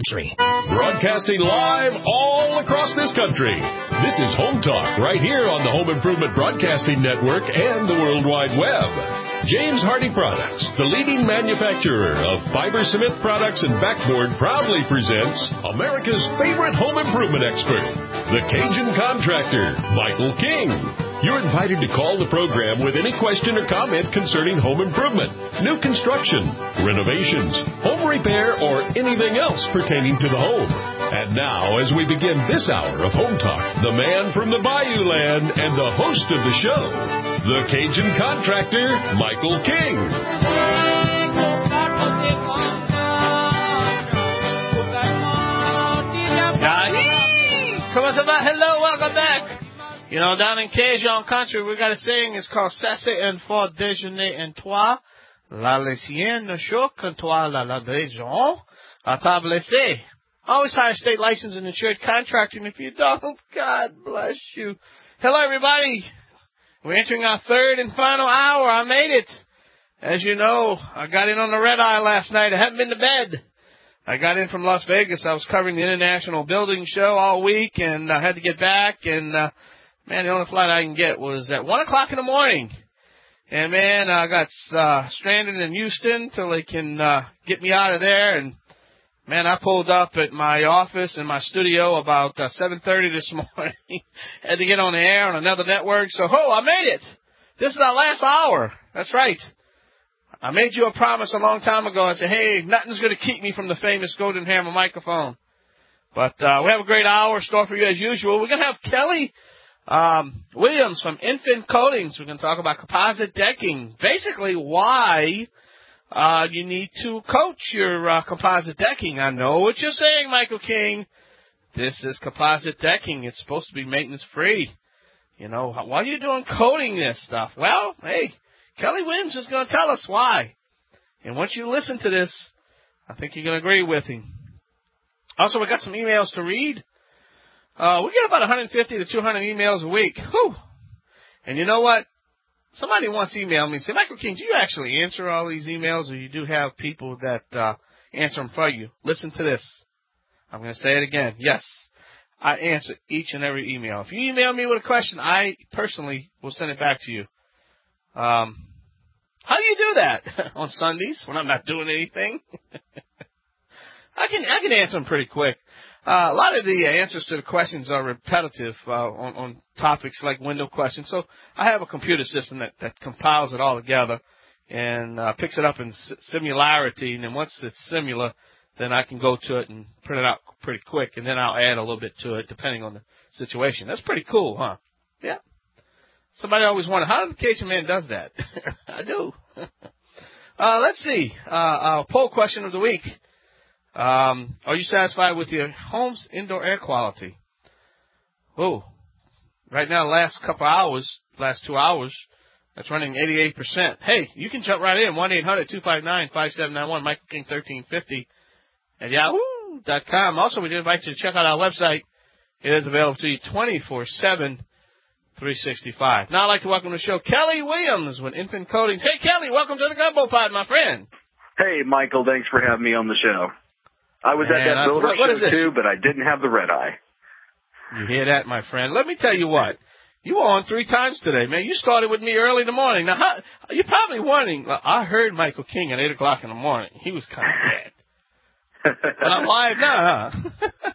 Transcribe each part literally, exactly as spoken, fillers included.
Broadcasting live all across this country. This is Home Talk right here on the Home Improvement Broadcasting Network and the World Wide Web. James Hardie Products, the leading manufacturer of fiber cement products and backboard, proudly presents America's favorite home improvement expert, the Cajun contractor, Michael King. You're invited to call the program with any question or comment concerning home improvement, new construction, renovations, home repair, or anything else pertaining to the home. And now, as we begin this hour of Home Talk, the man from the Bayou Land and the host of the show, the Cajun contractor, Michael King. Come on, hello, welcome back. You know, down in Cajun country, we got a saying. It's called "Cesse un fort déjeuner en toi, la laitienne choque en toi la la déjeuner, à table laissée." Always hire state licensed and insured contractor, and if you don't, God bless you. Hello, everybody. We're entering our third and final hour. I made it. As you know, I got in on the red eye last night. I haven't been to bed. I got in from Las Vegas. I was covering the International Building Show all week, and I had to get back, and uh, man, the only flight I can get was at one o'clock in the morning. And, man, I got uh, stranded in Houston till they can uh, get me out of there. And, man, I pulled up at my office in my studio about uh, seven thirty this morning. Had to get on the air on another network. So, ho, I made it. This is our last hour. That's right. I made you a promise a long time ago. I said, hey, nothing's going to keep me from the famous Golden Hammer microphone. But uh, we have a great hour store for you as usual. We're going to have Kelly Um, Williams from Infin Coatings. We're going to talk about composite decking. Basically, why uh, you need to coat your uh, composite decking. I know what you're saying, Michael King. This is composite decking. It's supposed to be maintenance free. You know, why are you doing coating this stuff? Well, hey, Kelly Williams is going to tell us why. And once you listen to this, I think you're going to agree with him. Also, we got some emails to read. Uh, we get about one hundred fifty to two hundred emails a week. Whew. And you know what? Somebody once emailed me and said, Michael King, do you actually answer all these emails, or you do have people that uh, answer them for you? Listen to this. I'm going to say it again. Yes, I answer each and every email. If you email me with a question, I personally will send it back to you. Um, how do you do that? On Sundays when I'm not doing anything? I can I can answer them pretty quick. Uh, a lot of the answers to the questions are repetitive uh, on, on topics like window questions. So I have a computer system that, that compiles it all together and uh, picks it up in s- similarity. And then once it's similar, then I can go to it and print it out pretty quick. And then I'll add a little bit to it depending on the situation. That's pretty cool, huh? Yeah. Somebody always wondered, how the Cajun man does that? I do. uh, let's see. Uh, our poll question of the week. Um, are you satisfied with your home's indoor air quality? Oh, right now, the last couple hours, last two hours, that's running eighty-eight percent. Hey, you can jump right in, one eight hundred two five nine five seven nine one, Michael King thirteen fifty at yahoo dot com. Also, we did invite you to check out our website. It is available to you twenty-four seven, three sixty-five. Now I'd like to welcome to the show Kelly Williams with Infin Coatings. Hey, Kelly, welcome to the Gumbo Pod, my friend. Hey, Michael, thanks for having me on the show. I was Man, at that builder what, what show, too, but I didn't have the red eye. You hear that, my friend? Let me tell you what. You were on three times today, man. You started with me early in the morning. Now, how, you're probably wondering, well, I heard Michael King at eight o'clock in the morning. He was kind of bad. But I'm live now, huh?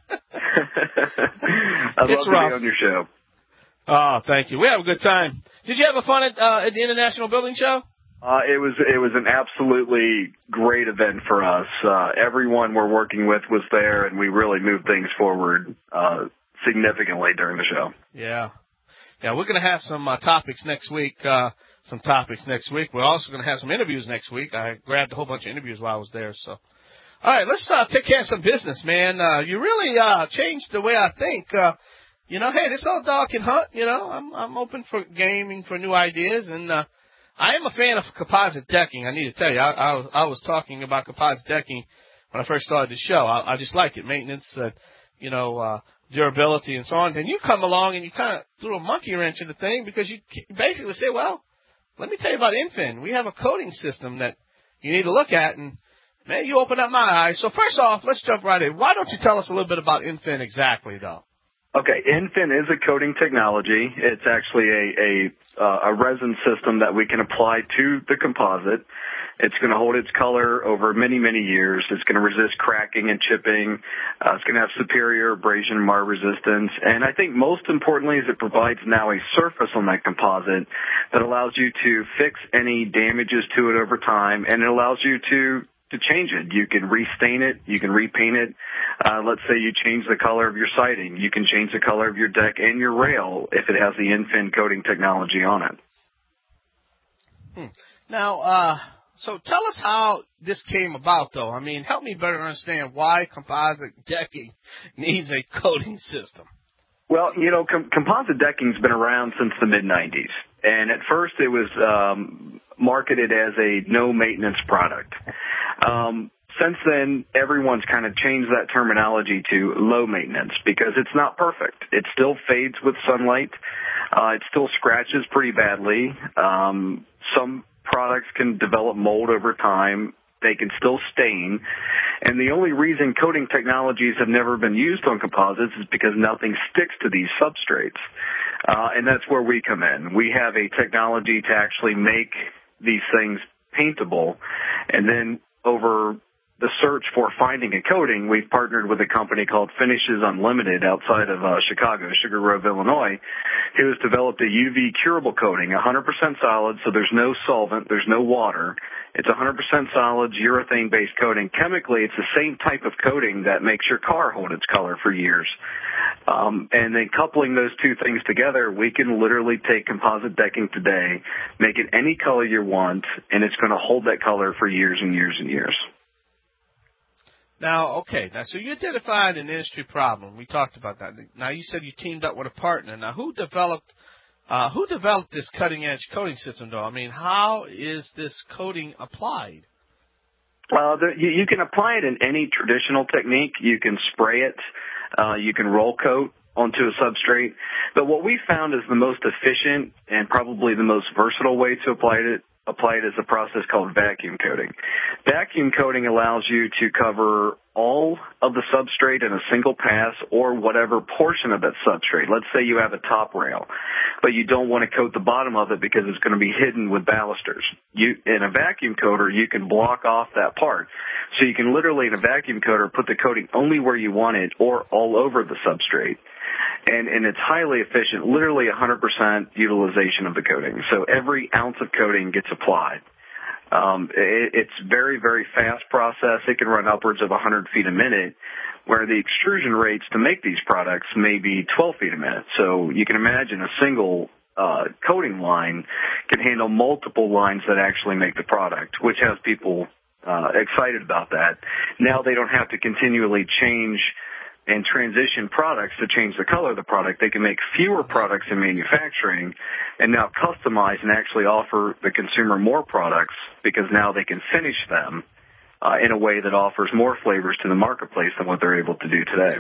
I'd It's love to rough. be on your show. Oh, thank you. We have a good time. Did you have a fun at, uh, at the International Building Show? Uh, it was it was an absolutely great event for us. Uh, everyone we're working with was there, and we really moved things forward uh, significantly during the show. Yeah. Yeah, we're going to have some uh, topics next week, uh, some topics next week. We're also going to have some interviews next week. I grabbed a whole bunch of interviews while I was there. So, all right, let's uh, take care of some business, man. Uh, you really uh, changed the way I think. Uh, you know, hey, this old dog can hunt. You know, I'm I'm open for gaming, for new ideas, and uh, I am a fan of composite decking. I need to tell you, I, I, I was talking about composite decking when I first started the show. I, I just like it, maintenance, uh, you know, uh, durability and so on. And you come along and you kind of threw a monkey wrench in the thing because you basically say, well, let me tell you about Infin. We have a coating system that you need to look at. And Man, you opened up my eyes. So first off, let's jump right in. Why don't you tell us a little bit about Infin exactly, though? Okay, Infin is a coating technology. It's actually a a, uh, a resin system that we can apply to the composite. It's going to hold its color over many, many years. It's going to resist cracking and chipping. Uh, it's going to have superior abrasion and mar resistance. And I think most importantly is it provides now a surface on that composite that allows you to fix any damages to it over time, and it allows you to to change it. You can restain it. You can repaint it. Uh, let's say you change the color of your siding. You can change the color of your deck and your rail if it has the Infin coating technology on it. Hmm. Now, uh, so tell us how this came about, though. I mean, help me better understand why composite decking needs a coating system. Well, you know, com- composite decking's been around since the mid nineties. And at first it was um, marketed as a no-maintenance product. Um, since then, everyone's kind of changed that terminology to low maintenance because it's not perfect. It still fades with sunlight. Uh, it still scratches pretty badly. Um, some products can develop mold over time. They can still stain. And the only reason coating technologies have never been used on composites is because nothing sticks to these substrates. Uh, and that's where we come in. We have a technology to actually make these things paintable. And then over the search for finding a coating, we've partnered with a company called Finishes Unlimited outside of uh, Chicago, Sugar Grove, Illinois, who has developed a U V curable coating, one hundred percent solid, so there's no solvent, there's no water. It's one hundred percent solid, urethane-based coating. Chemically, it's the same type of coating that makes your car hold its color for years. Um, and then coupling those two things together, we can literally take composite decking today, make it any color you want, and it's going to hold that color for years and years and years. Now, okay, now so you identified an industry problem. We talked about that. Now you said you teamed up with a partner. Now who developed uh, who developed this cutting edge coating system, though? I mean, how is this coating applied? Uh, the, you, you can apply it in any traditional technique. You can spray it. Uh, you can roll coat onto a substrate. But what we found is the most efficient and probably the most versatile way to apply it apply it is a process called vacuum coating. Vacuum coating allows you to cover all of the substrate in a single pass or whatever portion of that substrate. Let's say you have a top rail, but you don't want to coat the bottom of it because it's going to be hidden with balusters. You, in a vacuum coater, you can block off that part. So you can literally, in a vacuum coater, put the coating only where you want it or all over the substrate. And, and it's highly efficient, literally one hundred percent utilization of the coating. So every ounce of coating gets applied. Um, it, it's very, very fast process. It can run upwards of one hundred feet a minute, where the extrusion rates to make these products may be twelve feet a minute. So you can imagine a single uh, coating line can handle multiple lines that actually make the product, which has people uh, excited about that. Now they don't have to continually change and transition products to change the color of the product. They can make fewer products in manufacturing and now customize and actually offer the consumer more products because now they can finish them uh, in a way that offers more flavors to the marketplace than what they're able to do today.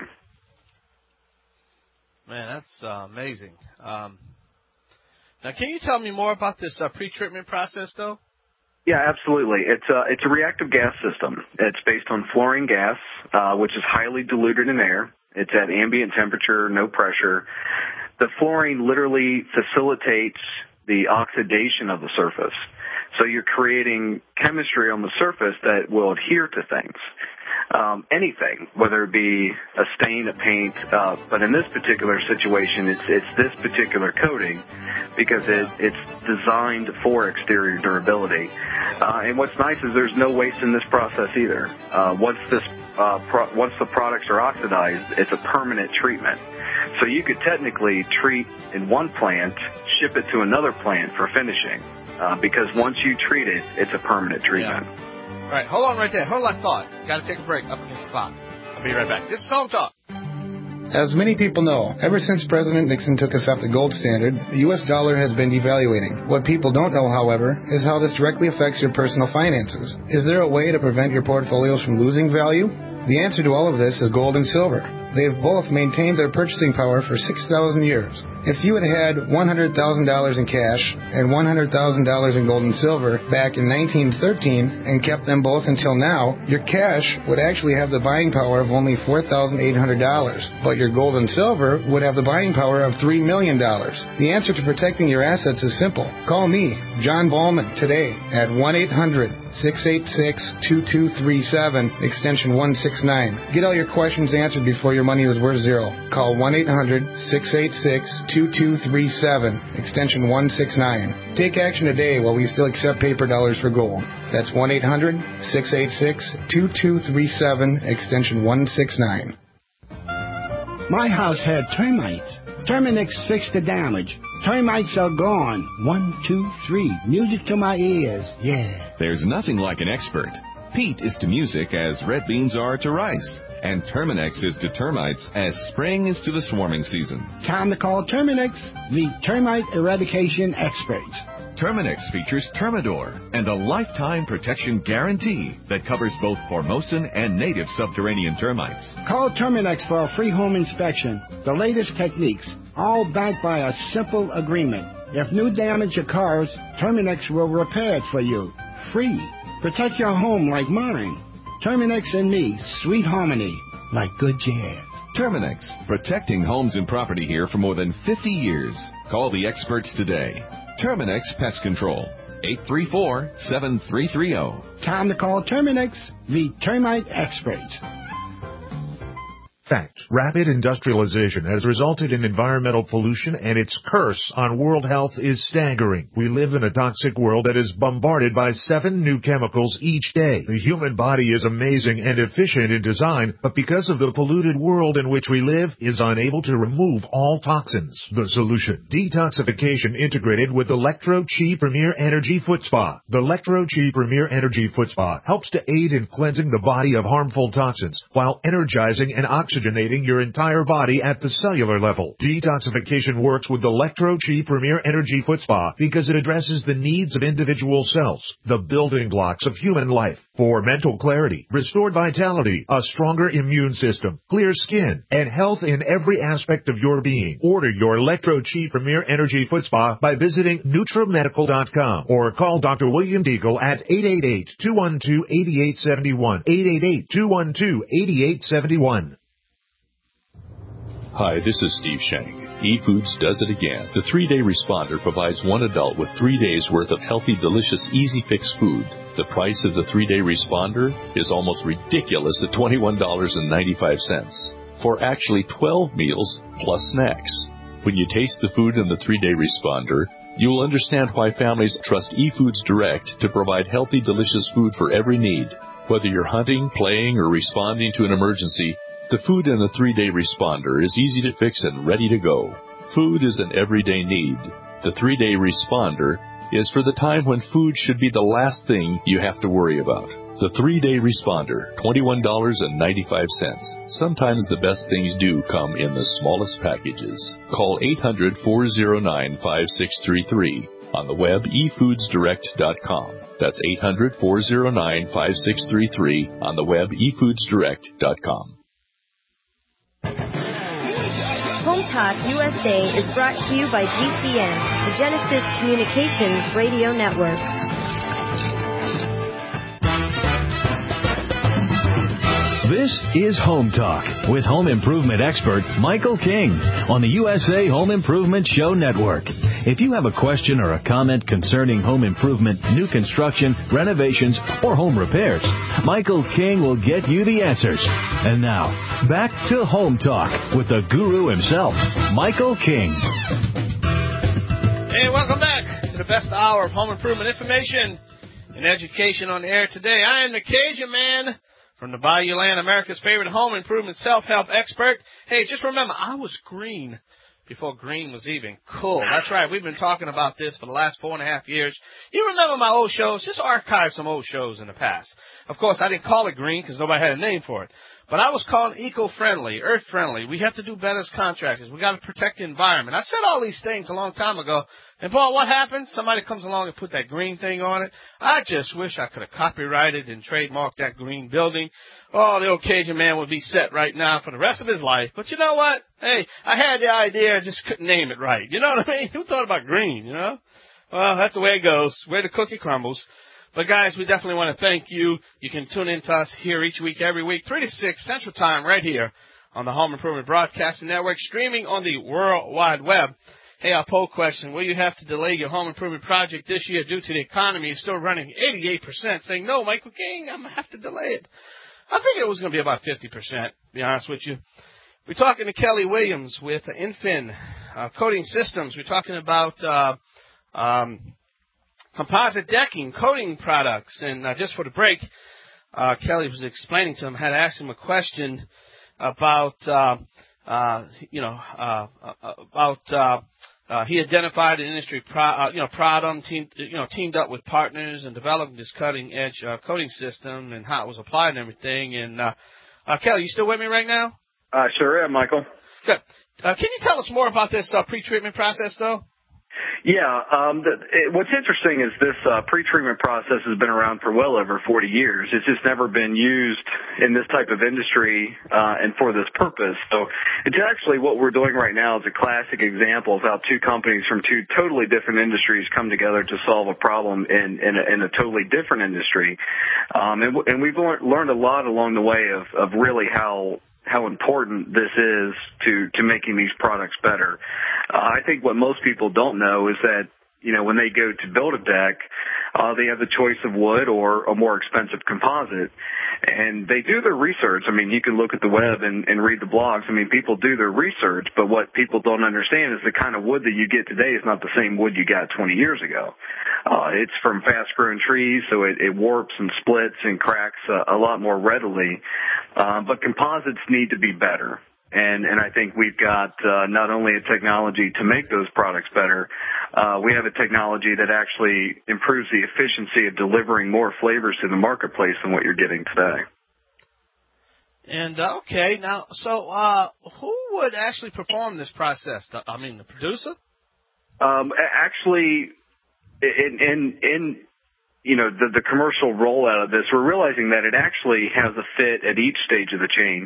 Man, that's uh, amazing. Um, now, can you tell me more about this uh, pre-treatment process, though? Yeah, absolutely. It's a, it's a reactive gas system. It's based on fluorine gas, uh, which is highly diluted in air. It's at ambient temperature, no pressure. The fluorine literally facilitates the oxidation of the surface. So you're creating chemistry on the surface that will adhere to things. Um, anything, whether it be a stain, a paint, uh, but in this particular situation, it's it's this particular coating because it, it's designed for exterior durability. Uh, and what's nice is there's no waste in this process either. Uh, once this uh, pro- once the products are oxidized, it's a permanent treatment. So you could technically treat in one plant, ship it to another plant for finishing, uh, because once you treat it, it's a permanent treatment. Yeah. All right, hold on right there. Hold that thought. Got to take a break up against the clock. I'll be right back. This is Home Talk. As many people know, ever since President Nixon took us up the gold standard, the U S dollar has been devaluating. What people don't know, however, is how this directly affects your personal finances. Is there a way to prevent your portfolios from losing value? The answer to all of this is gold and silver. They've both maintained their purchasing power for six thousand years. If you had had one hundred thousand dollars in cash and one hundred thousand dollars in gold and silver back in nineteen thirteen and kept them both until now, your cash would actually have the buying power of only four thousand eight hundred dollars, but your gold and silver would have the buying power of three million dollars. The answer to protecting your assets is simple. Call me, John Ballman, today at one eight hundred six eight six two two three seven, extension one six nine. Get all your questions answered before your money is worth zero. Call one eight hundred six eight six two two three seven, extension one six nine. Take action today while we still accept paper dollars for gold. That's one eight hundred six eight six two two three seven, extension one six nine. My house had termites. Terminix fixed the damage. Termites are gone. One, two, three. Music to my ears. Yeah. There's nothing like an expert. Peat is to music as red beans are to rice. And Terminix is to termites as spring is to the swarming season. Time to call Terminix, the termite eradication experts. Terminix features Termidor and a lifetime protection guarantee that covers both Formosan and native subterranean termites. Call Terminix for a free home inspection. The latest techniques, all backed by a simple agreement. If new damage occurs, Terminix will repair it for you. Free. Protect your home like mine. Terminix and me, sweet harmony, like good jazz. Terminix, protecting homes and property here for more than fifty years. Call the experts today. Terminix Pest Control, eight three four, seven three three zero. Time to call Terminix, the termite experts. Fact, rapid industrialization has resulted in environmental pollution, and its curse on world health is staggering. We live in a toxic world that is bombarded by seven new chemicals each day. The human body is amazing and efficient in design, but because of the polluted world in which we live, is unable to remove all toxins. The solution: detoxification integrated with Electro-Chi Premier Energy Foot Spa. The Electro-Chi Premier Energy Foot Spa helps to aid in cleansing the body of harmful toxins while energizing and oxygenating your entire body at the cellular level. Detoxification works with Electro-Chi Premier Energy Foot Spa because it addresses the needs of individual cells, the building blocks of human life. For mental clarity, restored vitality, a stronger immune system, clear skin, and health in every aspect of your being. Order your Electro-Chi Premier Energy Foot Spa by visiting Nutramedical dot com or call Doctor William Deagle at eight eight eight, two one two, eight eight seven one, eight eight eight, two one two, eight eight seven one. Hi, this is Steve Shank. eFoods does it again. The three-day responder provides one adult with three days' worth of healthy, delicious, easy-fix food. The price of the three-day responder is almost ridiculous at twenty-one dollars and ninety-five cents for actually twelve meals plus snacks. When you taste the food in the three-day responder, you will understand why families trust eFoods Direct to provide healthy, delicious food for every need. Whether you're hunting, playing, or responding to an emergency, the food in the three-day responder is easy to fix and ready to go. Food is an everyday need. The three-day responder is for the time when food should be the last thing you have to worry about. The three-day responder, twenty-one dollars and ninety-five cents. Sometimes the best things do come in the smallest packages. Call eight hundred, four oh nine, five six three three. On the web, e foods direct dot com. That's eight hundred, four oh nine, five six three three. On the web, e foods direct dot com. Home Talk U S A is brought to you by G C N, the Genesis Communications Radio Network. This is Home Talk with home improvement expert Michael King on the U S A Home Improvement Show Network. If you have a question or a comment concerning home improvement, new construction, renovations, or home repairs, Michael King will get you the answers. And now, back to Home Talk with the guru himself, Michael King. Hey, welcome back to the best hour of home improvement information and education on the air today. I am the Cajun Man from the Bayou Land, America's favorite home improvement self-help expert. Hey, just remember, I was green before green was even cool. That's right. We've been talking about this for the last four and a half years. You remember my old shows? Just archive some old shows in the past. Of course, I didn't call it green because nobody had a name for it. But I was called eco-friendly, earth-friendly. We have to do better as contractors. We got to protect the environment. I said all these things a long time ago. And, boy, what happened? Somebody comes along and put that green thing on it. I just wish I could have copyrighted and trademarked that green building. Oh, the old Cajun man would be set right now for the rest of his life. But you know what? Hey, I had the idea. I just couldn't name it right. You know what I mean? Who thought about green, you know? Well, that's the way it goes, where the cookie crumbles. But, guys, we definitely want to thank you. You can tune in to us here each week, every week, three to six Central Time right here on the Home Improvement Broadcasting Network, streaming on the World Wide Web. Hey, our poll question, will you have to delay your home improvement project this year due to the economy? It's still running eighty-eight percent saying, no, Michael King, I'm going to have to delay it. I figured it was going to be about fifty percent, to be honest with you. We're talking to Kelly Williams with Infin uh, Coating Systems. We're talking about uh, um, composite decking, coating products. And uh, just for the break, uh, Kelly was explaining to him, had to ask him a question about, uh, uh, you know, uh, uh, about uh, uh, he identified an industry, pro, uh, you know, problem, team, you know, teamed up with partners and developed this cutting-edge uh, coating system and how it was applied and everything. And uh, uh, Kelly, you still with me right now? Uh, sure am, Michael. Good. Uh, can you tell us more about this uh, pre-treatment process, though? Yeah, um, the, it, what's interesting is this uh, pre-treatment process has been around for well over forty years. It's just never been used in this type of industry uh, and for this purpose. So it's actually what we're doing right now is a classic example of how two companies from two totally different industries come together to solve a problem in, in, a, in a totally different industry. Um, and, and we've learned a lot along the way of, of really how how important this is to, to making these products better. Uh, I think what most people don't know is that, you know, when they go to build a deck, uh, they have the choice of wood or a more expensive composite. And they do their research. I mean, you can look at the web and, and read the blogs. I mean, people do their research, but what people don't understand is the kind of wood that you get today is not the same wood you got twenty years ago. Uh, it's from fast-growing trees, so it, it warps and splits and cracks uh, a lot more readily. Uh, but composites need to be better. And, and I think we've got uh, not only a technology to make those products better, uh, we have a technology that actually improves the efficiency of delivering more flavors to the marketplace than what you're getting today. And, uh, okay, now, so uh, who would actually perform this process? The, I mean, the producer? Um, actually, in, in, in you know, the, the commercial rollout of this, we're realizing that it actually has a fit at each stage of the chain.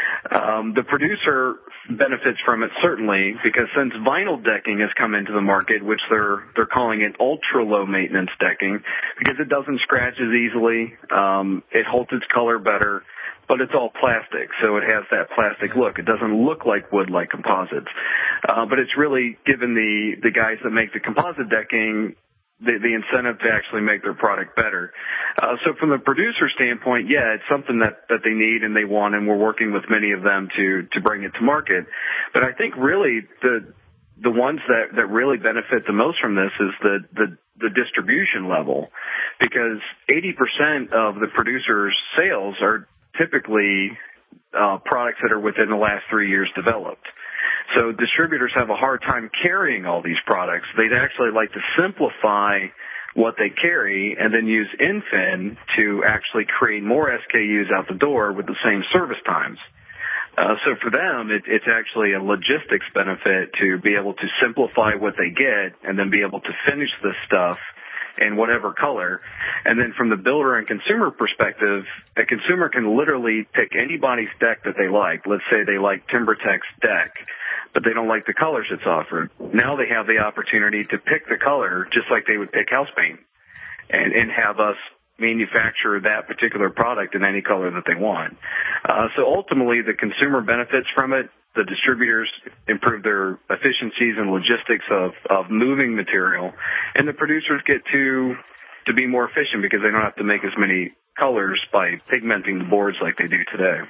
Um, the producer benefits from it certainly because since vinyl decking has come into the market, which they're they're calling it ultra low maintenance decking, because it doesn't scratch as easily, um, it holds its color better, but it's all plastic, so it has that plastic look. It doesn't look like wood like composites, uh, but it's really given the the guys that make the composite decking The, the incentive to actually make their product better. Uh, so from the producer standpoint, yeah, it's something that, that they need and they want, and we're working with many of them to, to bring it to market. But I think really the, the ones that, that really benefit the most from this is the, the, the distribution level, because eighty percent of the producer's sales are typically, uh, products that are within the last three years developed. So distributors have a hard time carrying all these products. They'd actually like to simplify what they carry and then use Infin to actually create more S K Us out the door with the same service times. Uh, so for them, it, it's actually a logistics benefit to be able to simplify what they get and then be able to finish this stuff in whatever color. And then from the builder and consumer perspective, a consumer can literally pick anybody's deck that they like. Let's say they like TimberTech's deck, but they don't like the colors it's offered. Now they have the opportunity to pick the color just like they would pick house paint and, and have us manufacture that particular product in any color that they want. Uh, so ultimately the consumer benefits from it. The distributors improve their efficiencies and logistics of, of moving material, and the producers get to to be more efficient because they don't have to make as many colors by pigmenting the boards like they do today.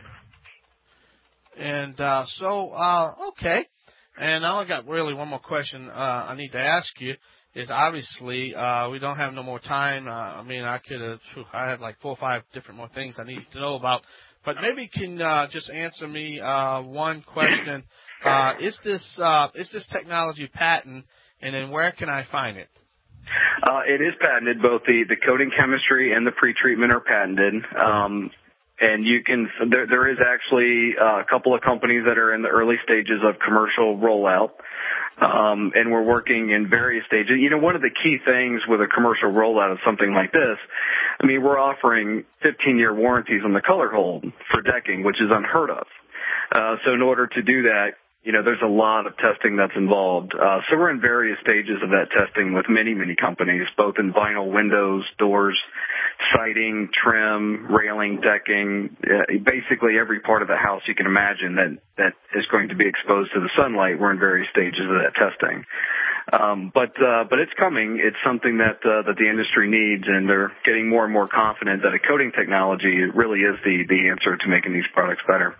And uh, so, uh, okay. And I only got really one more question uh, I need to ask you. Is obviously uh, we don't have no more time. Uh, I mean, I could have. I had like four or five different more things I need to know about. But maybe you can uh, just answer me uh, one question. Uh, is this uh, is this technology patented, and then where can I find it? Uh, it is patented. Both the, the coating chemistry and the pretreatment are patented. Um, and you can, there, there is actually uh, a couple of companies that are in the early stages of commercial rollout. Um, and we're working in various stages. You know, one of the key things with a commercial rollout of something like this, I mean, we're offering fifteen-year warranties on the color hold for decking, which is unheard of. Uh, so in order to do that, you know, there's a lot of testing that's involved. Uh, so we're in various stages of that testing with many, many companies, both in vinyl windows, doors, siding, trim, railing, decking, uh, basically every part of the house you can imagine that, that is going to be exposed to the sunlight. We're in various stages of that testing. Um, but, uh, but it's coming. It's something that, uh, that the industry needs, and they're getting more and more confident that a coating technology really is the, the answer to making these products better.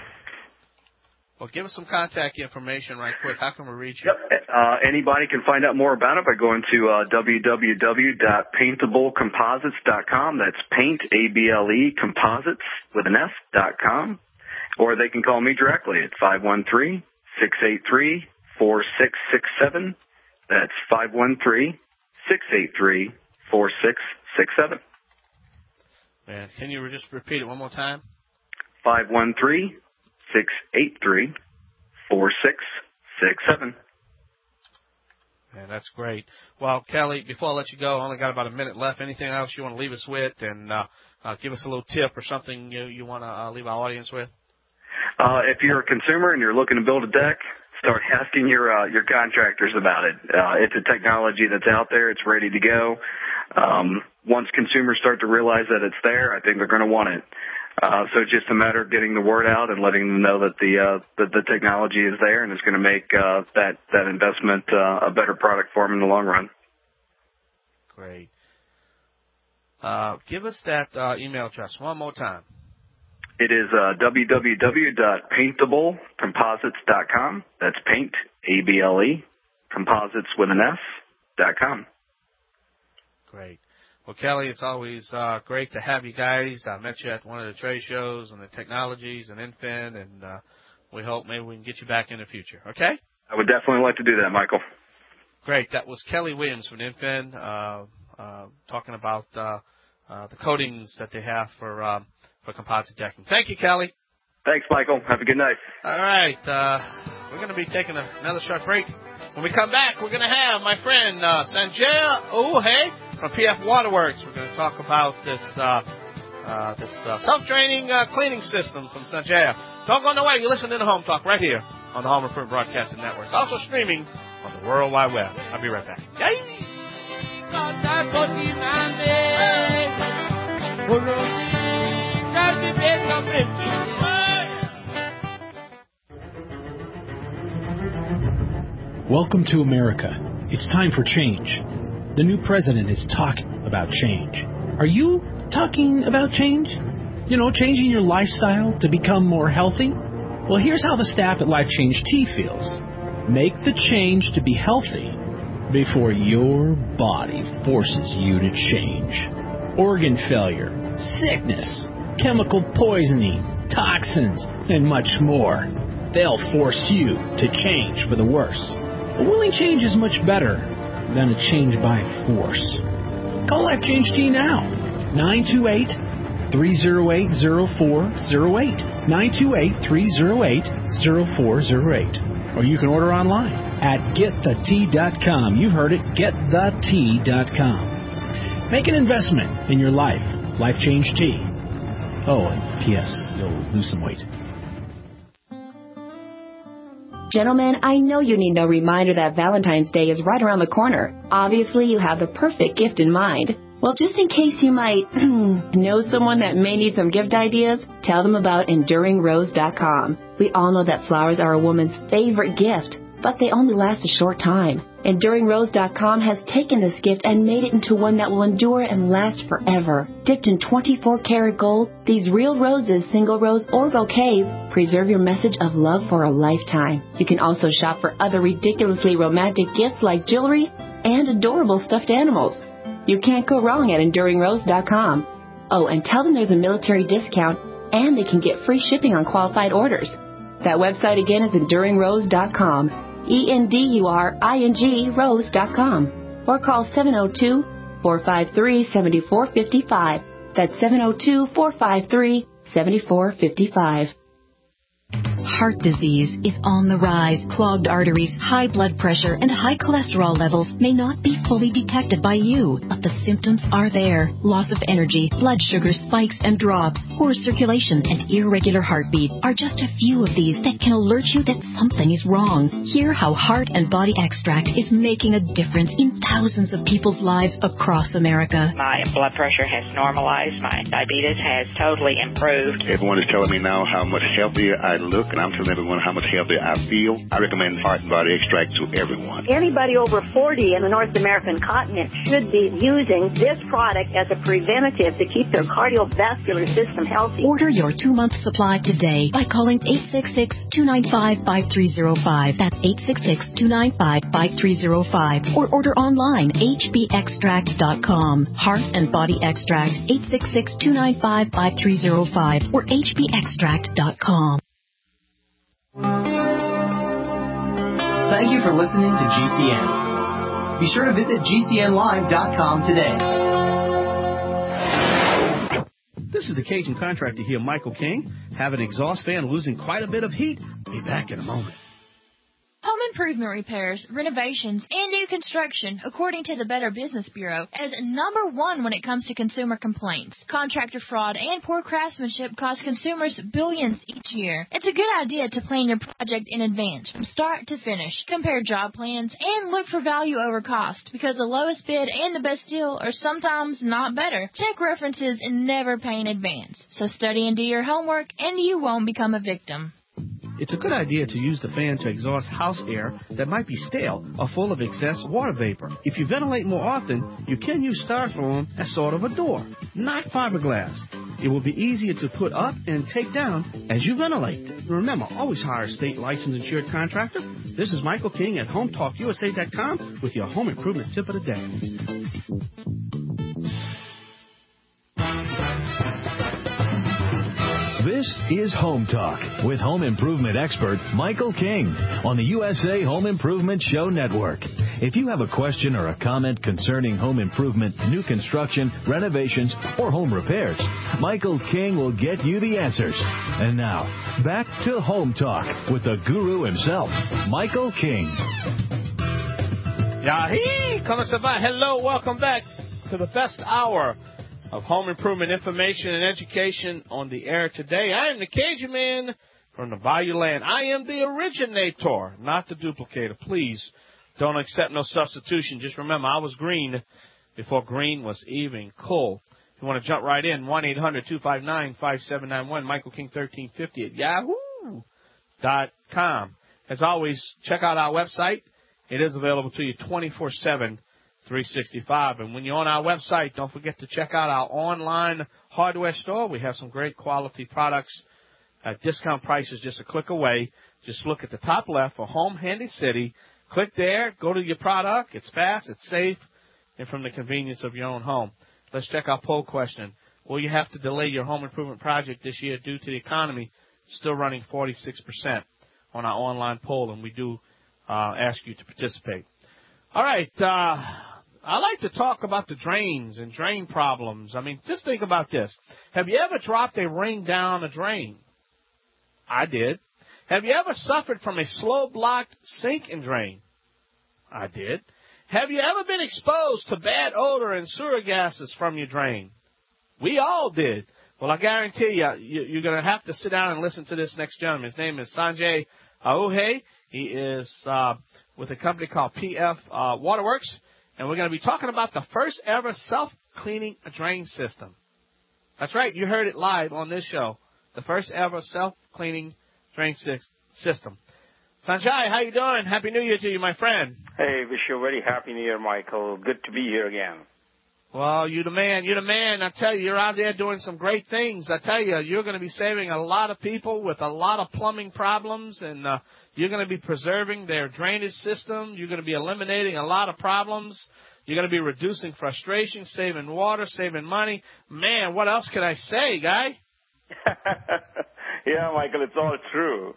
Well, give us some contact information right quick. How can we reach you? Yep. Uh, anybody can find out more about it by going to uh, w w w dot paintable composites dot com. That's paint, A B L E, composites with an S, dot com. Or they can call me directly at five one three, six eight three, four six six seven. That's five one three, six eight three, four six six seven. Man, can you just repeat it one more time? five one three, six eight three, four six six seven. Man, that's great. Well, Kelly, before I let you go, I only got about a minute left. Anything else you want to leave us with, and uh, uh, give us a little tip or something you, you want to uh, leave our audience with? Uh, if you're a consumer and you're looking to build a deck, start asking your uh, your contractors about it. Uh, it's a technology that's out there. It's ready to go. Um, once consumers start to realize that it's there, I think they're going to want it. Uh, so it's just a matter of getting the word out and letting them know that the uh, that the technology is there and it's going to make uh, that that investment uh, a better product for them in the long run. Great. Uh, give us that uh, email address one more time. It is uh, w w w dot paintable composites dot com. That's paint, A B L E, composites with an S, dot com. Great. Well, Kelly, it's always uh, great to have you guys. I met you at one of the trade shows on the technologies and Infin, and uh, we hope maybe we can get you back in the future. Okay? I would definitely like to do that, Michael. Great. That was Kelly Williams from Infin uh, uh, talking about uh, uh, the coatings that they have for um, for composite decking. Thank you, Kelly. Thanks, Michael. Have a good night. All right. Uh, we're going to be taking a, another short break. When we come back, we're going to have my friend uh, Sanjay Uhe from P F Waterworks. We're going to talk about this uh, uh, this uh, self-draining uh, cleaning system from Sanjay. Don't go nowhere. You're listening to Home Talk right here on the Home Improvement Broadcasting Network. Also streaming on the World Wide Web. I'll be right back. Yay! Welcome to America. It's time for change. The new president is talking about change. Are you talking about change? You know, changing your lifestyle to become more healthy? Well, here's how the staff at Life Change Tea feels. Make the change to be healthy before your body forces you to change. Organ failure, sickness, chemical poisoning, toxins, and much more. They'll force you to change for the worse. A willing change is much better than a change by force. Call Life Change Tea now. nine two eight, three oh eight, oh four oh eight. nine two eight, three oh eight, oh four oh eight. Or you can order online at get the tea dot com. You heard it, get the tea dot com. Make an investment in your life. Life Change Tea. Oh, and P S You'll lose some weight. Gentlemen, I know you need no reminder that Valentine's Day is right around the corner. Obviously, you have the perfect gift in mind. Well, just in case you might know someone that may need some gift ideas, tell them about enduring rose dot com. We all know that flowers are a woman's favorite gift, but they only last a short time. enduring rose dot com has taken this gift and made it into one that will endure and last forever. Dipped in twenty-four karat gold, these real roses, single rose or bouquets, preserve your message of love for a lifetime. You can also shop for other ridiculously romantic gifts like jewelry and adorable stuffed animals. You can't go wrong at enduring rose dot com. Oh, and tell them there's a military discount and they can get free shipping on qualified orders. That website again is enduring rose dot com. E N D U R I N G rose dot com. Or call seven oh two, four five three, seven four five five. That's seven oh two, four five three, seven four five five. Heart disease is on the rise. Clogged arteries, high blood pressure, and high cholesterol levels may not be fully detected by you, but the symptoms are there. Loss of energy, blood sugar spikes and drops, poor circulation, and irregular heartbeat are just a few of these that can alert you that something is wrong. Hear how Heart and Body Extract is making a difference in thousands of people's lives across America. My blood pressure has normalized. My diabetes has totally improved. Everyone is telling me now how much healthier I look, and I'm telling everyone how much healthier I feel. I recommend Heart and Body Extract to everyone. Anybody over forty in the North American continent should be using this product as a preventative to keep their cardiovascular system healthy. Order your two-month supply today by calling eight six six, two nine five, five three zero five. That's eight six six, two nine five, five three zero five. Or order online, h b extract dot com. Heart and Body Extract, eight six six, two nine five, five three zero five or h b extract dot com. Thank you for listening to G C N. Be sure to visit G C N live dot com today. This is the Cajun contractor here, Michael King. Have an exhaust fan losing quite a bit of heat? Be back in a moment. Home improvement repairs, renovations, and new construction, according to the Better Business Bureau, is number one when it comes to consumer complaints. Contractor fraud and poor craftsmanship cost consumers billions each year. It's a good idea to plan your project in advance, from start to finish. Compare job plans and look for value over cost, because the lowest bid and the best deal are sometimes not better. Check references and never pay in advance. So study and do your homework, and you won't become a victim. It's a good idea to use the fan to exhaust house air that might be stale or full of excess water vapor. If you ventilate more often, you can use styrofoam as sort of a door, not fiberglass. It will be easier to put up and take down as you ventilate. Remember, always hire a state licensed insured contractor. This is Michael King at home talk u s a dot com with your home improvement tip of the day. This is Home Talk with home improvement expert Michael King on the U S A Home Improvement Show Network. If you have a question or a comment concerning home improvement, new construction, renovations, or home repairs, Michael King will get you the answers. And now, back to Home Talk with the guru himself, Michael King. Yahi, comment ça va? Hello, welcome back to the best hour of home improvement information and education on the air today. I am the Cajun man from the Bayou Land. I am the originator, not the duplicator. Please don't accept no substitution. Just remember, I was green before green was even cool. If you want to jump right in, one eight hundred, two five nine, five seven nine one, Michael King thirteen fifty at yahoo dot com. As always, check out our website. It is available to you twenty-four seven. three sixty-five. And when you're on our website, don't forget to check out our online hardware store. We have some great quality products at discount prices just a click away. Just look at the top left for Home Handy City. Click there, go to your product. It's fast, it's safe, and from the convenience of your own home. Let's check our poll question. Will you have to delay your home improvement project this year due to the economy? Still running forty-six percent on our online poll, and we do uh, ask you to participate. All right, uh, I like to talk about the drains and drain problems. I mean, just think about this. Have you ever dropped a ring down a drain? I did. Have you ever suffered from a slow-blocked sink and drain? I did. Have you ever been exposed to bad odor and sewer gases from your drain? We all did. Well, I guarantee you, you're going to have to sit down and listen to this next gentleman. His name is Sanjay Ahuja. He is uh, with a company called P F uh, Waterworks. And we're going to be talking about the first ever self-cleaning drain system. That's right. You heard it live on this show. The first ever self-cleaning drain system. Sanjay, how you doing? Happy New Year to you, my friend. Hey, wish you a very happy New Year, Michael. Good to be here again. Well, you the man. You the man. I tell you, you're out there doing some great things. I tell you, you're going to be saving a lot of people with a lot of plumbing problems, and uh, you're going to be preserving their drainage system. You're going to be eliminating a lot of problems. You're going to be reducing frustration, saving water, saving money. Man, what else can I say, guy? Yeah, Michael, it's all true.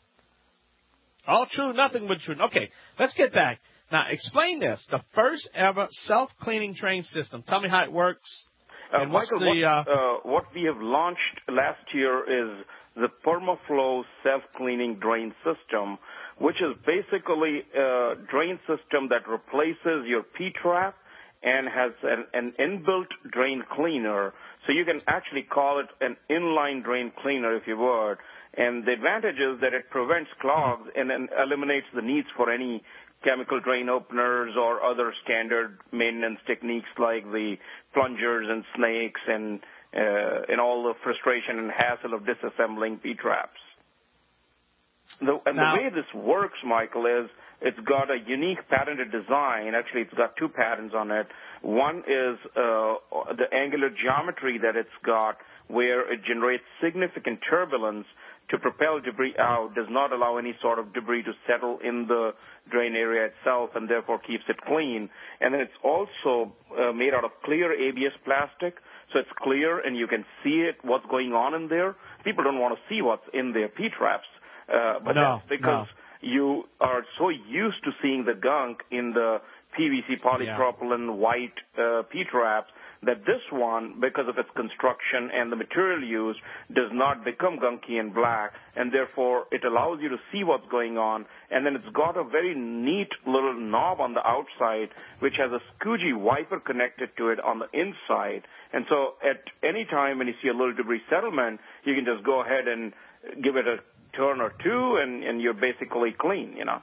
All true, nothing but true. Okay, let's get back. Now, explain this. The first ever self-cleaning drain system. Tell me how it works. Uh, And what's Michael, the, what, uh, uh, what we have launched last year is the PermaFlow self-cleaning drain system, which is basically a drain system that replaces your P-trap and has an, an inbuilt drain cleaner. So you can actually call it an inline drain cleaner, if you would. And the advantage is that it prevents clogs and then eliminates the needs for any chemical drain openers or other standard maintenance techniques like the plungers and snakes and uh, and all the frustration and hassle of disassembling P-traps. The, and Now, the way this works, Michael, is it's got a unique patented design. Actually, it's got two patents on it. One is uh, the angular geometry that it's got, where it generates significant turbulence to propel debris out, does not allow any sort of debris to settle in the drain area itself, and therefore keeps it clean. And then it's also uh, made out of clear A B S plastic, so it's clear and you can see it, what's going on in there. People don't want to see what's in their P-traps, uh, but no, that's because no. you are so used to seeing the gunk in the P V C polypropylene yeah. white uh, P-traps that this one, because of its construction and the material used, does not become gunky and black, and therefore it allows you to see what's going on. And then it's got a very neat little knob on the outside, which has a squeegee wiper connected to it on the inside. And so at any time when you see a little debris settlement, you can just go ahead and give it a turn or two, and, and you're basically clean, you know.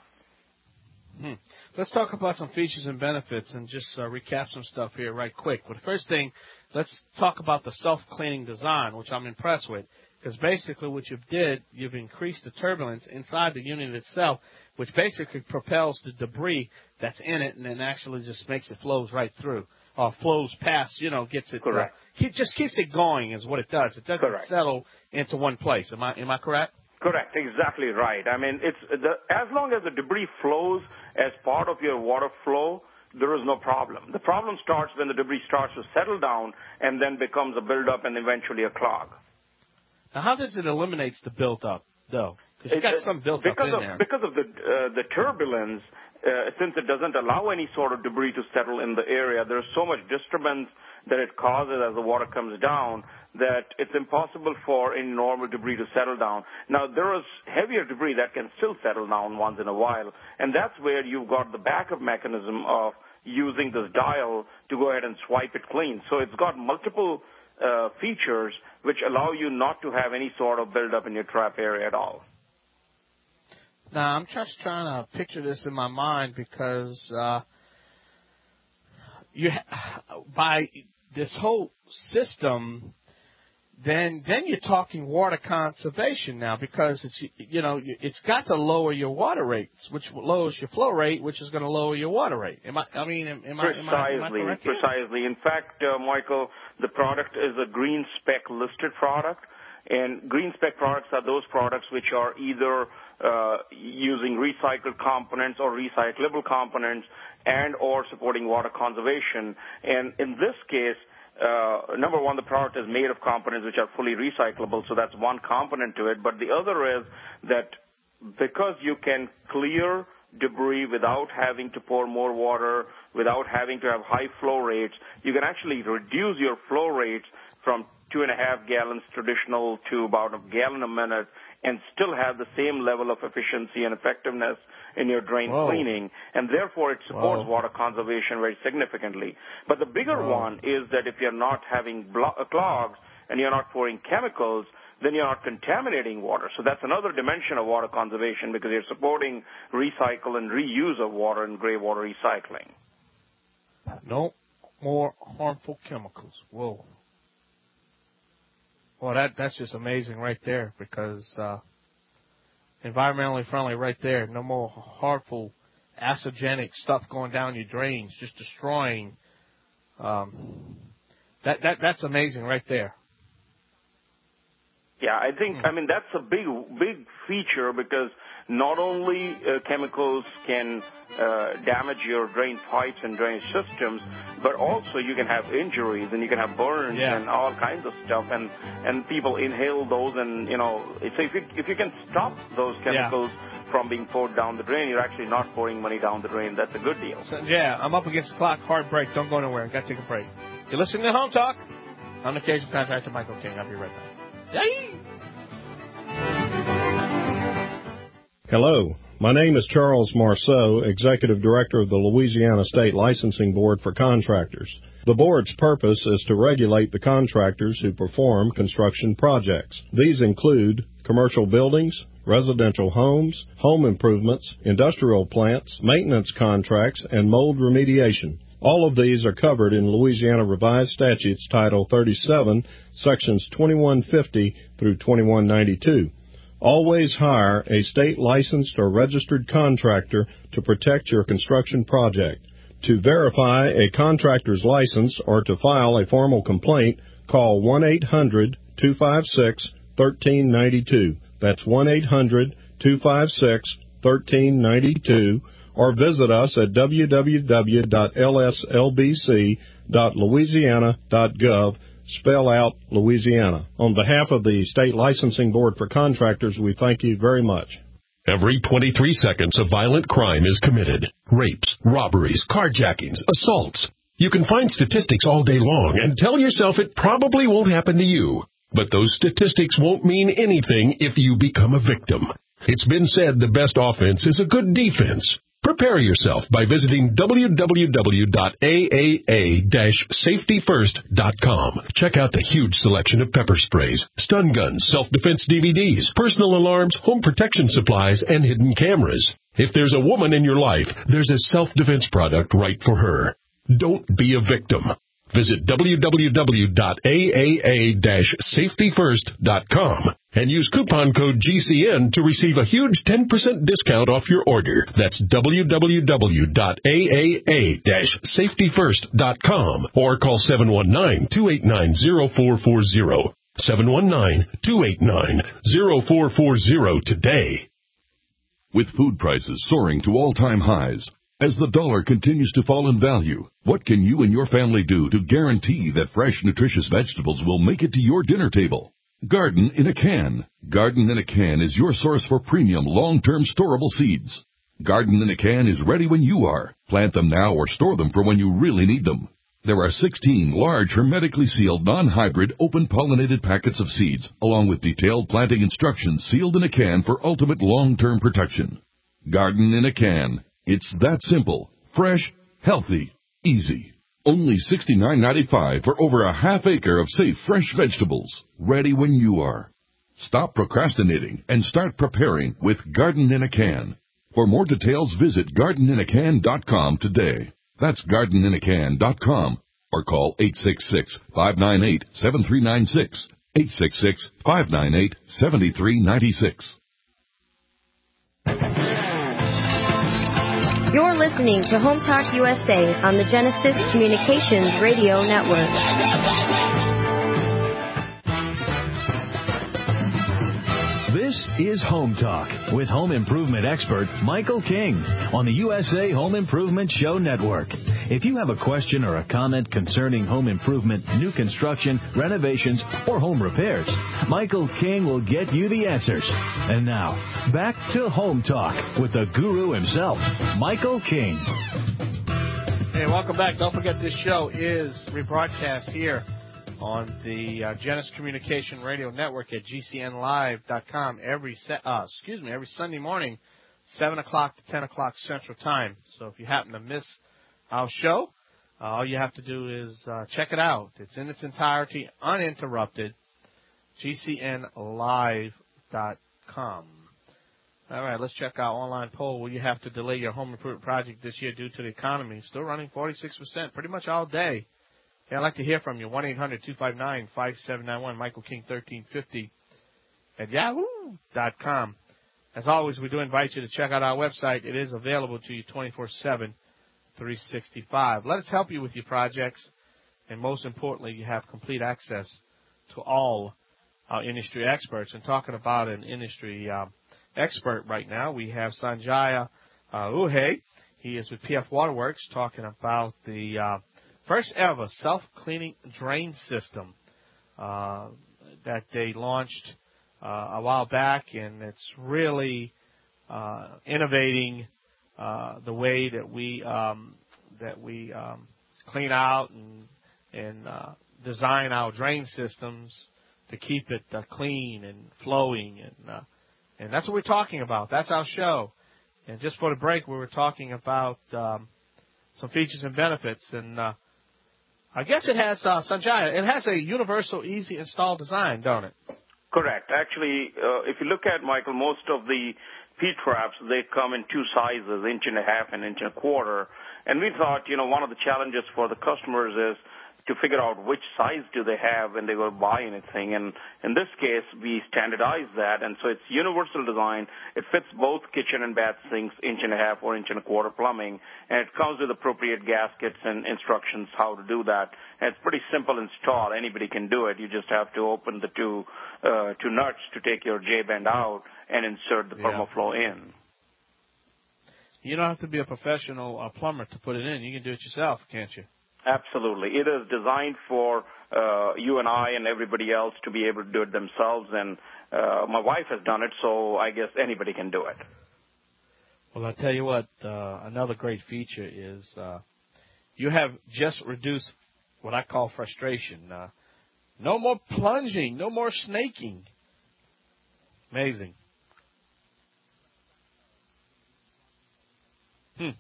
Hmm. Let's talk about some features and benefits and just uh, recap some stuff here right quick. But the first thing, let's talk about the self-cleaning design, which I'm impressed with, because basically what you've did, you've increased the turbulence inside the unit itself, which basically propels the debris that's in it and then actually just makes it flows right through, or flows past, you know, gets it. Correct. Uh, it just keeps it going is what it does. It doesn't Correct. settle into one place. Am I am I correct? Correct, exactly right. I mean, it's the, as long as the debris flows as part of your water flow, there is no problem. The problem starts when the debris starts to settle down and then becomes a buildup and eventually a clog. Now, how does it eliminate the buildup, though? Because you got it, some built because up in of, there. Because of the uh, the turbulence, uh, since it doesn't allow any sort of debris to settle in the area, there's so much disturbance that it causes as the water comes down that it's impossible for any normal debris to settle down. Now, there is heavier debris that can still settle down once in a while, and that's where you've got the backup mechanism of using this dial to go ahead and swipe it clean. So it's got multiple uh, features which allow you not to have any sort of buildup in your trap area at all. Now, I'm just trying to picture this in my mind because uh, you by this whole system, then then you're talking water conservation now, because it's you know it's got to lower your water rates, which lowers your flow rate, which is going to lower your water rate. Am I? I mean, am, am I? Am I, am I correct here? Precisely. In fact, uh, Michael, the product is a green spec listed product, and green spec products are those products which are either uh, using recycled components or recyclable components, and or supporting water conservation. And in this case, Uh, number one, the product is made of components which are fully recyclable, so that's one component to it. But the other is that because you can clear debris without having to pour more water, without having to have high flow rates, you can actually reduce your flow rates from two and a half gallons traditional to about a gallon a minute and still have the same level of efficiency and effectiveness in your drain Whoa. cleaning, and therefore it supports Whoa. water conservation very significantly. But the bigger Whoa. one is that if you're not having blo- clogs and you're not pouring chemicals, then you're not contaminating water. So that's another dimension of water conservation, because you're supporting recycle and reuse of water and gray water recycling. No more harmful chemicals. Whoa. Well, that that's just amazing right there, because uh, environmentally friendly right there. No more harmful, acidogenic stuff going down your drains, just destroying. Um, that that that's amazing right there. Yeah, I think, I mean, that's a big, big feature, because not only uh, chemicals can uh, damage your drain pipes and drainage systems, but also you can have injuries and you can have burns yeah. and all kinds of stuff, and, and people inhale those, and, you know, so if you, if you can stop those chemicals yeah. from being poured down the drain, you're actually not pouring money down the drain. That's a good deal. So, yeah, I'm up against the clock. Hard break. Don't go nowhere. Got to take a break. You're listening to Home Talk. I'm the Cajun contractor, Michael King. I'll be right back. Yay! Hello, my name is Charles Marceau, Executive Director of the Louisiana State Licensing Board for Contractors. The board's purpose is to regulate the contractors who perform construction projects. These include commercial buildings, residential homes, home improvements, industrial plants, maintenance contracts, and mold remediation. All of these are covered in Louisiana Revised Statutes Title thirty-seven, Sections twenty-one fifty through twenty-one ninety-two. Always hire a state licensed or registered contractor to protect your construction project. To verify a contractor's license or to file a formal complaint, call one eight hundred two five six one three nine two. That's one eight hundred two five six one three nine two, or visit us at w w w dot l s l b c dot louisiana dot gov. Spell out Louisiana. On behalf of the State Licensing Board for Contractors, we thank you very much. Every twenty-three seconds, a violent crime is committed. Rapes, robberies, carjackings, assaults. You can find statistics all day long and tell yourself it probably won't happen to you. But those statistics won't mean anything if you become a victim. It's been said the best offense is a good defense. Prepare yourself by visiting w w w dot a a a dash safety first dot com. Check out the huge selection of pepper sprays, stun guns, self-defense D V Ds, personal alarms, home protection supplies, and hidden cameras. If there's a woman in your life, there's a self-defense product right for her. Don't be a victim. Visit w w w dot a a a dash safety first dot com and use coupon code G C N to receive a huge ten percent discount off your order. That's w w w dot a a a dash safety first dot com or call seven one nine two eight nine zero four four zero. seven one nine two eight nine zero four four zero today. With food prices soaring to all-time highs, as the dollar continues to fall in value, what can you and your family do to guarantee that fresh, nutritious vegetables will make it to your dinner table? Garden in a Can. Garden in a Can is your source for premium, long-term storable seeds. Garden in a Can is ready when you are. Plant them now or store them for when you really need them. There are sixteen large, hermetically sealed, non-hybrid, open-pollinated packets of seeds, along with detailed planting instructions sealed in a can for ultimate long-term protection. Garden in a Can. It's that simple, fresh, healthy, easy. Only sixty-nine ninety-five for over a half acre of safe, fresh vegetables, ready when you are. Stop procrastinating and start preparing with Garden in a Can. For more details, visit garden in a can dot com today. That's garden in a can dot com or call eight six six, five nine eight, seven three nine six, eight six six, five nine eight, seven three nine six. You're listening to Home Talk U S A on the Genesis Communications Radio Network. This is Home Talk with home improvement expert Michael King on the U S A Home Improvement Show Network. If you have a question or a comment concerning home improvement, new construction, renovations, or home repairs, Michael King will get you the answers. And now, back to Home Talk with the guru himself, Michael King. Hey, welcome back. Don't forget this show is rebroadcast here on the uh, Genesis Communication Radio Network at G C N live dot com every se- uh, excuse me every Sunday morning, seven o'clock to ten o'clock Central Time. So if you happen to miss our show, uh, all you have to do is uh, check it out. It's in its entirety, uninterrupted, G C N live dot com. All right, let's check our online poll. Will you have to delay your home improvement project this year due to the economy? Still running forty-six percent, pretty much all day. Hey, I'd like to hear from you. one eight hundred two five nine five seven nine one, Michael King thirteen fifty at yahoo dot com. As always, we do invite you to check out our website. It is available to you twenty-four seven, three sixty-five. Let us help you with your projects, and most importantly, you have complete access to all our industry experts. And talking about an industry uh, expert right now, we have Sanjaya uh, Uhe. He is with P F Waterworks, talking about the uh, first ever self-cleaning drain system uh, that they launched uh, a while back, and it's really uh, innovating uh, the way that we um, that we um, clean out and and uh, design our drain systems to keep it uh, clean and flowing, and uh, and that's what we're talking about. That's our show. And just for the break, we were talking about um, some features and benefits, and uh, I guess it has uh, Sanjaya. It has a universal, easy install design, don't it? Correct. Actually, uh, if you look at, Michael, most of the P-traps, they come in two sizes, inch and a half and inch and a quarter. And we thought, you know, one of the challenges for the customers is to figure out which size do they have when they go buy anything. And in this case, we standardize that, and so it's universal design. It fits both kitchen and bath sinks, inch and a half or inch and a quarter plumbing, and it comes with appropriate gaskets and instructions how to do that. And it's pretty simple install. Anybody can do it. You just have to open the two uh, two nuts to take your J-bend out and insert the Yeah. PermaFlow in. You don't have to be a professional uh, plumber to put it in. You can do it yourself, can't you? Absolutely. It is designed for uh, you and I and everybody else to be able to do it themselves, and uh, my wife has done it, so I guess anybody can do it. Well, I'll tell you what, uh, another great feature is uh, you have just reduced what I call frustration. Uh, no more plunging, no more snaking. Amazing. Hmm.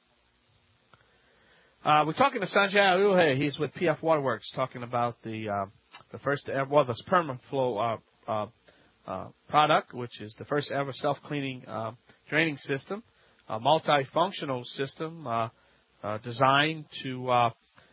Uh, we're talking to Sanjay Uhe. He's with P F Waterworks, talking about the uh, the first ever, well, this PermaFlow uh, uh, uh, product, which is the first ever self-cleaning uh, draining system, a multifunctional system uh, uh, designed to uh,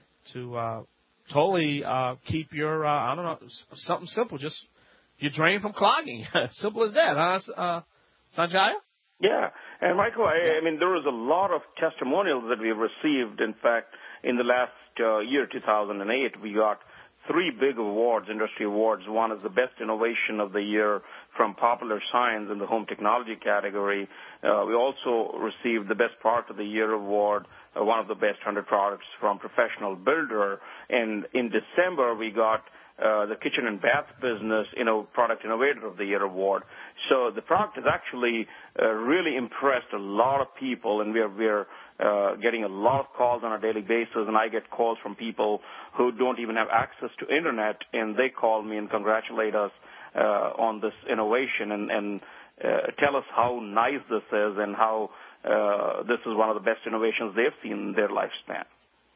to uh, totally uh, keep your uh, I don't know something simple, just your drain from clogging. Simple as that, huh, uh, Sanjay? Yeah. And, Michael, I, I mean, there was a lot of testimonials that we have received. In fact, in the last uh, year, two thousand eight, we got three big awards, industry awards. One is the Best Innovation of the Year from Popular Science in the Home Technology category. Uh, we also received the Best Product of the Year award, uh, one of the best one hundred products from Professional Builder. And in December, we got Uh, the Kitchen and Bath Business, you know, Product Innovator of the Year award. So the product has actually uh, really impressed a lot of people, and we're we're uh, getting a lot of calls on a daily basis. And I get calls from people who don't even have access to internet, and they call me and congratulate us uh, on this innovation and and uh, tell us how nice this is and how uh, this is one of the best innovations they've seen in their lifespan.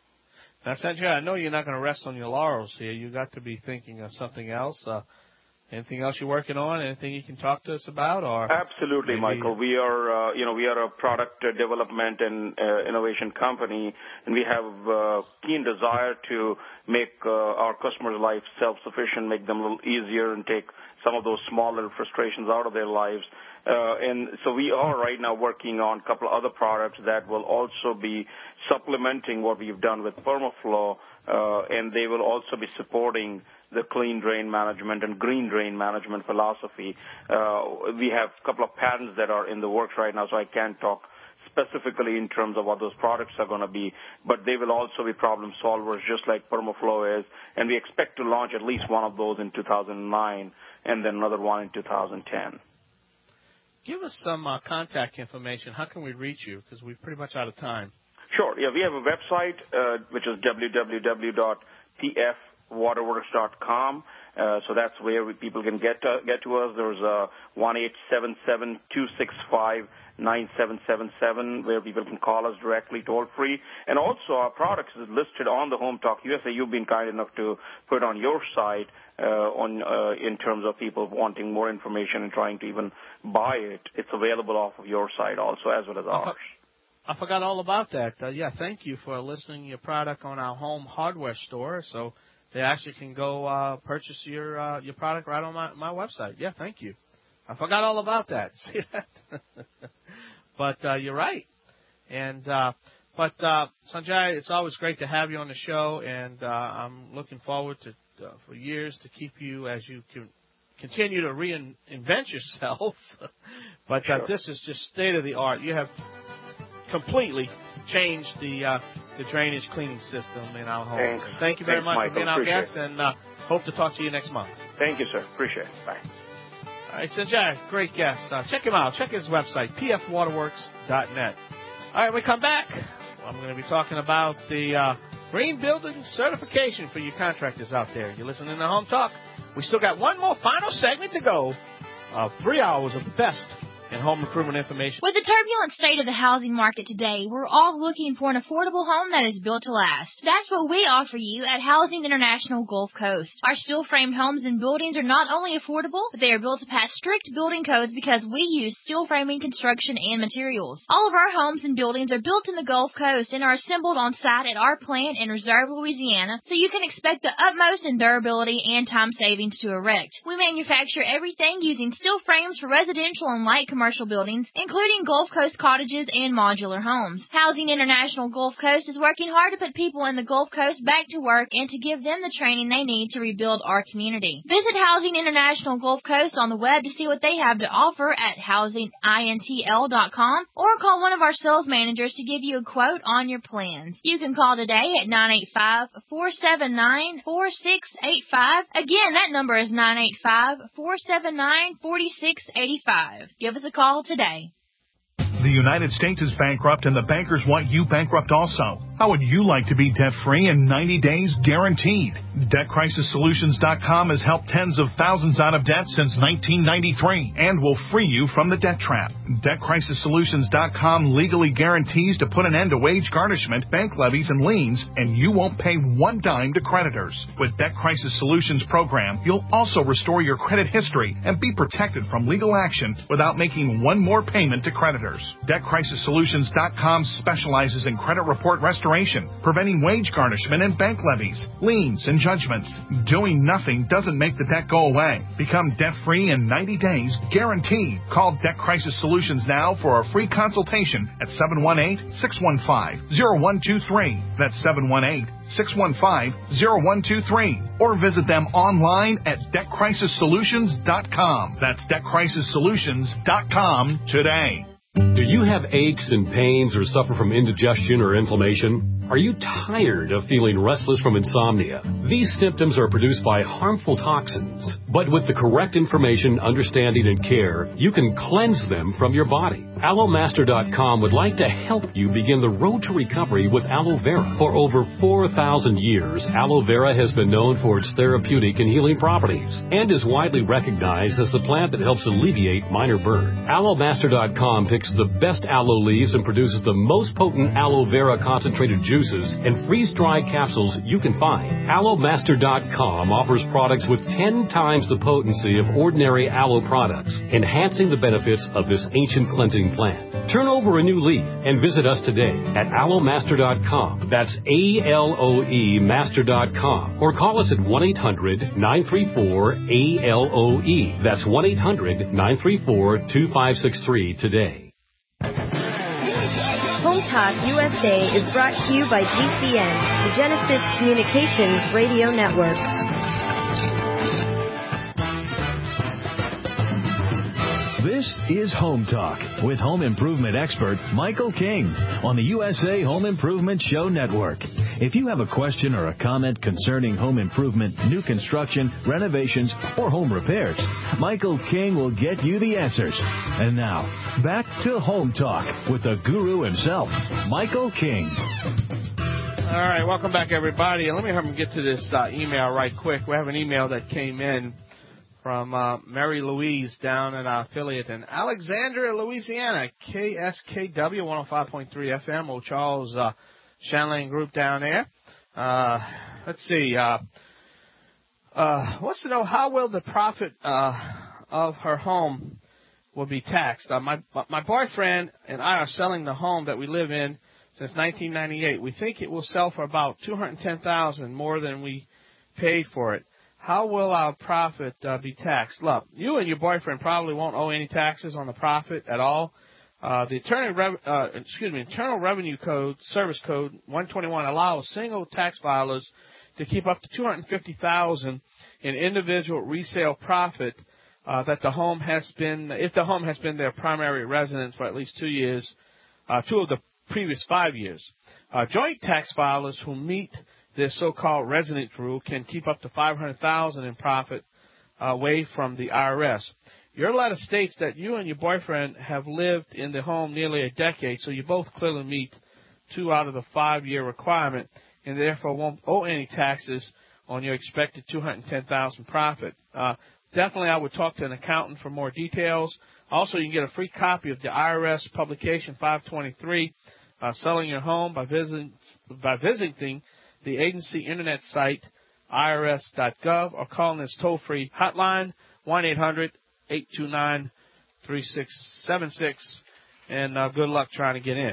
Now, Sanjay, I know you're not going to rest on your laurels here. You got to be thinking of something else. Uh, anything else you're working on? Anything you can talk to us about? Or absolutely, maybe... Michael. We are, uh, you know, we are a product uh, development and uh, innovation company, and we have uh, keen desire to make uh, our customers' life self-sufficient, make them a little easier, and take some of those small little frustrations out of their lives. Uh, and so we are right now working on a couple of other products that will also be supplementing what we've done with PermaFlow, uh, and they will also be supporting the clean drain management and green drain management philosophy. Uh, we have a couple of patents that are in the works right now, so I can't talk specifically in terms of what those products are going to be, but they will also be problem solvers just like PermaFlow is, and we expect to launch at least one of those in two thousand nine and then another one in two thousand ten. Give us some uh, contact information. How can we reach you? Because we're pretty much out of time. Sure. Yeah, we have a website, uh, which is w w w dot p f waterworks dot com. Uh, so that's where we, people can get uh, get to us. There's a one eight seven seven two six five nine seven seven seven where people can call us directly, toll free. And also our products is listed on the Home Talk U S A. You've been kind enough to put on your site uh, on uh, in terms of people wanting more information and trying to even buy it. It's available off of your site also, as well as ours. I forgot all about that. Uh, yeah, thank you for listing your product on our home hardware store, so they actually can go uh, purchase your uh, your product right on my, my website. Yeah, thank you. I forgot all about that. See that? But uh, you're right. And uh, but uh, Sanjay, it's always great to have you on the show, and uh, I'm looking forward to uh, for years to keep you as you can continue to reinvent yourself. But uh, sure. This is just state of the art. You have completely changed the uh, the drainage cleaning system in our home. Thanks. Thank you very Thanks, much Michael. for being our Appreciate guest, and uh, hope to talk to you next month. Thank you, sir. Appreciate it. Bye. All right, Sanjay, great guest. Uh, check him out. Check his website, p f waterworks dot net. All right, when we come back, I'm going to be talking about the uh, Green Building certification for you contractors out there. You're listening to Home Talk. We still got one more final segment to go. Uh, three hours of the best in home improvement information. With the turbulent state of the housing market today, we're all looking for an affordable home that is built to last. That's what we offer you at Housing International Gulf Coast. Our steel-framed homes and buildings are not only affordable, but they are built to pass strict building codes because we use steel framing construction and materials. All of our homes and buildings are built in the Gulf Coast and are assembled on site at our plant in Reserve, Louisiana, so you can expect the utmost in durability and time savings to erect. We manufacture everything using steel frames for residential and light commercial commercial buildings, including Gulf Coast cottages and modular homes. Housing International Gulf Coast is working hard to put people in the Gulf Coast back to work and to give them the training they need to rebuild our community. Visit Housing International Gulf Coast on the web to see what they have to offer at housing intl dot com or call one of our sales managers to give you a quote on your plans. You can call today at nine eight five, four seven nine, four six eight five. Again, that number is nine eight five, four seven nine, four six eight five. Give us a call today. The United States is bankrupt and the bankers want you bankrupt also. How would you like to be debt-free in ninety days guaranteed? Debt Crisis Solutions dot com has helped tens of thousands out of debt since nineteen ninety-three and will free you from the debt trap. Debt Crisis Solutions dot com legally guarantees to put an end to wage garnishment, bank levies, and liens, and you won't pay one dime to creditors. With Debt Crisis Solutions program, you'll also restore your credit history and be protected from legal action without making one more payment to creditors. Debt Crisis Solutions dot com specializes in credit report restoration, preventing wage garnishment and bank levies, liens, and judgments. Doing nothing doesn't make the debt go away. Become debt-free in ninety days, guaranteed. Call Debt Crisis Solutions now for a free consultation at seven one eight, six one five, zero one two three. That's seven one eight, six one five, zero one two three. Or visit them online at Debt Crisis Solutions dot com. That's Debt Crisis Solutions dot com today. Do you have aches and pains or suffer from indigestion or inflammation? Are you tired of feeling restless from insomnia? These symptoms are produced by harmful toxins. But with the correct information, understanding, and care, you can cleanse them from your body. Aloe Master dot com would like to help you begin the road to recovery with aloe vera. For over four thousand years, aloe vera has been known for its therapeutic and healing properties and is widely recognized as the plant that helps alleviate minor burn. Aloe Master dot com picks the best aloe leaves and produces the most potent aloe vera concentrated juices and freeze-dried capsules you can find. Aloe Master dot com offers products with ten times the potency of ordinary aloe products, enhancing the benefits of this ancient cleansing plant. Turn over a new leaf and visit us today at Aloe Master dot com. That's A L O E Master dot com. Or call us at one eight hundred, nine three four, A L O E. That's one eight hundred, nine three four, two five six three today. Home Talk U S A is brought to you by G C N, the Genesis Communications Radio Network. This is Home Talk with home improvement expert Michael King on the U S A Home Improvement Show Network. If you have a question or a comment concerning home improvement, new construction, renovations, or home repairs, Michael King will get you the answers. And now, back to Home Talk with the guru himself, Michael King. All right, welcome back, everybody. And let me have him get to this uh, email right quick. We have an email that came in from uh, Mary Louise down at our affiliate in Alexandria, Louisiana, K S K W one oh five point three F M, Old Charles uh, Shanlane Group down there. Uh, let's see. Uh, uh, wants to know how will the profit uh, of her home will be taxed. Uh, my my boyfriend and I are selling the home that we live in since nineteen ninety-eight. We think it will sell for about two hundred ten thousand dollars more than we paid for it. How will our profit uh, be taxed? Look, you and your boyfriend probably won't owe any taxes on the profit at all. Uh, the Internal, Rev- uh, excuse me, Internal Revenue Code, Service Code one twenty-one allows single tax filers to keep up to two hundred fifty thousand dollars in individual resale profit uh, that the home has been, if the home has been their primary residence for at least two years, uh, two of the previous five years. Uh, joint tax filers who meet this so-called residence rule can keep up to five hundred thousand dollars in profit uh, away from the I R S. Your letter states that you and your boyfriend have lived in the home nearly a decade, so you both clearly meet two out of the five-year requirement and therefore won't owe any taxes on your expected two hundred ten thousand dollars profit. Uh, definitely, I would talk to an accountant for more details. Also, you can get a free copy of the I R S publication five twenty-three, uh, Selling Your Home, by visiting, by visiting the agency internet site, I R S dot gov, or calling this toll-free hotline, one eight hundred eight two nine three six seven six, and uh, good luck trying to get in.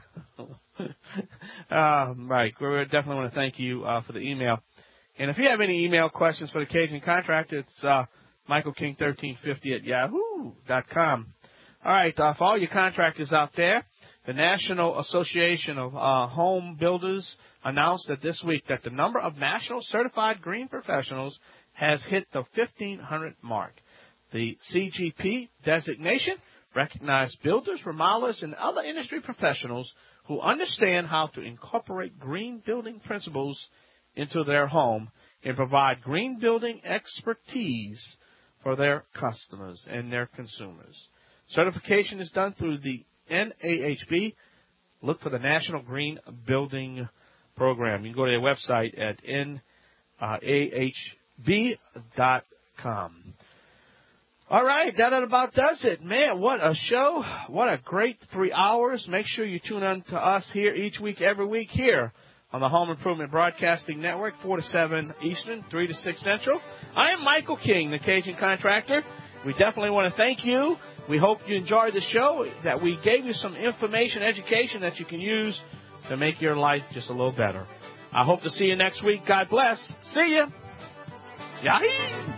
uh, right, we definitely want to thank you uh, for the email. And if you have any email questions for the Cajun Contractor, it's uh, Michael King thirteen fifty at yahoo dot com. All right, uh, for all your contractors out there, the National Association of uh, Home Builders announced that this week that the number of national certified green professionals has hit the fifteen hundred mark. The C G P designation recognizes builders, remodelers, and other industry professionals who understand how to incorporate green building principles into their home and provide green building expertise for their customers and their consumers. Certification is done through the N A H B. Look for the National Green Building Program. You can go to their website at N A H B dot com. All right, that about does it. Man, what a show. What a great three hours. Make sure you tune in to us here each week, every week here on the Home Improvement Broadcasting Network, four to seven Eastern, three to six Central. I am Michael King, the Cajun Contractor. We definitely want to thank you. We hope you enjoyed the show, that we gave you some information, education that you can use to make your life just a little better. I hope to see you next week. God bless. See ya. Yahoo!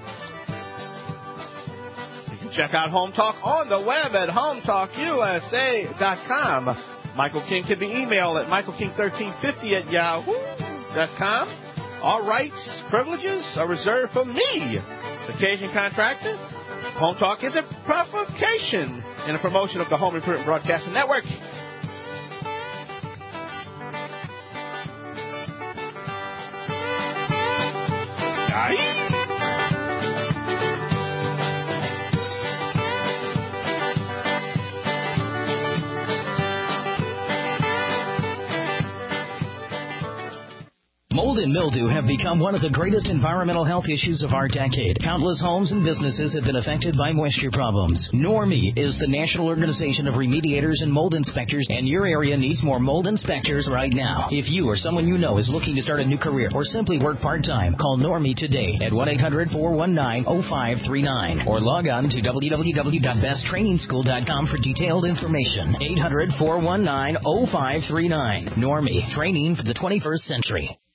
You can check out Home Talk on the web at home talk U S A dot com. Michael King can be emailed at michael king thirteen fifty at yahoo dot com. All rights, privileges are reserved for me, the Cajun Contractor. Home Talk is a provocation and a promotion of the Home Improvement Broadcasting Network. Aye. Mold and mildew have become one of the greatest environmental health issues of our decade. Countless homes and businesses have been affected by moisture problems. NORMI is the National Organization of Remediators and Mold Inspectors, and your area needs more mold inspectors right now. If you or someone you know is looking to start a new career or simply work part-time, call NORMI today at one eight hundred four one nine oh five three nine or log on to w w w dot best training school dot com for detailed information. eight hundred four one nine oh five three nine. NORMI, training for the twenty-first century.